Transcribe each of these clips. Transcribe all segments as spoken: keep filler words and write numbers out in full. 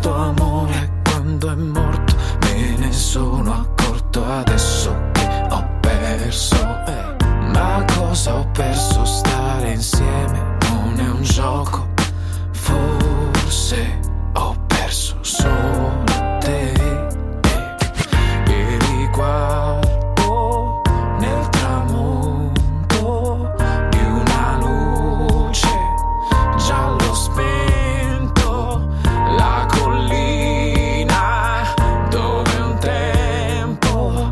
questo amore quando è morto. Me ne sono accorto adesso che ho perso, eh. Ma cosa ho perso? Stare insieme non è un gioco. Forse ho perso solo te, eh. E riguardo nel tramonto di una luce giallo spento, la collina dove un tempo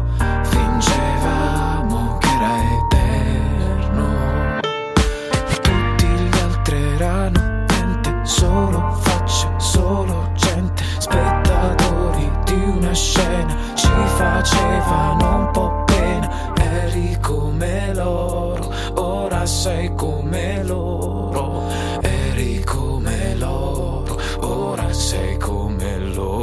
fingevamo che era eterno. Tutti gli altri erano niente, solo facce, solo gente, spettatori di una scena, ci facevano un po' pena. Eri come loro, ora sei come loro. Eri come loro, ora sei come loro.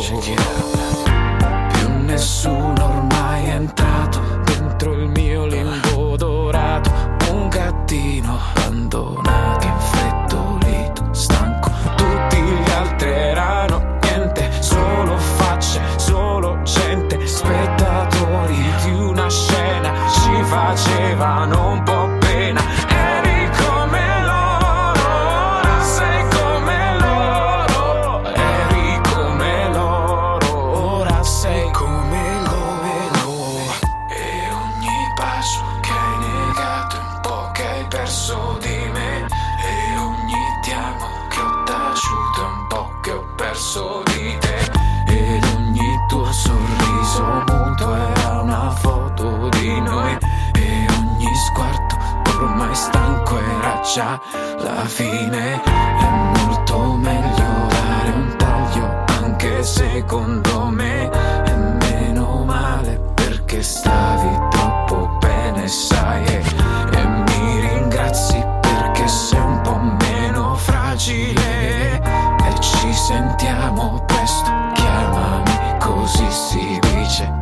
Più nessuno ormai è entrato dentro il mio limbo dorato. Un gattino abbandonato, infreddolito, stanco. Tutti gli altri erano niente, solo facce, solo gente, spettatori di una scena, ci facevano un po' pena. Eri come loro, ora sei come loro. Eri come loro, ora sei come loro. E ogni bacio che hai negato, un po' che hai perso di me. E ogni ti amo che ho taciuto, un po' che ho perso di te. Ed ogni tuo sorriso muto era una foto di noi. E ogni sguardo ormai stanco era già la fine. È molto meglio dare un taglio, anche secondo me. E meno male perché stavi troppo bene, sai. E, e mi ringrazi perché sei un po' meno fragile. E ci sentiamo presto, chiamami così si dice.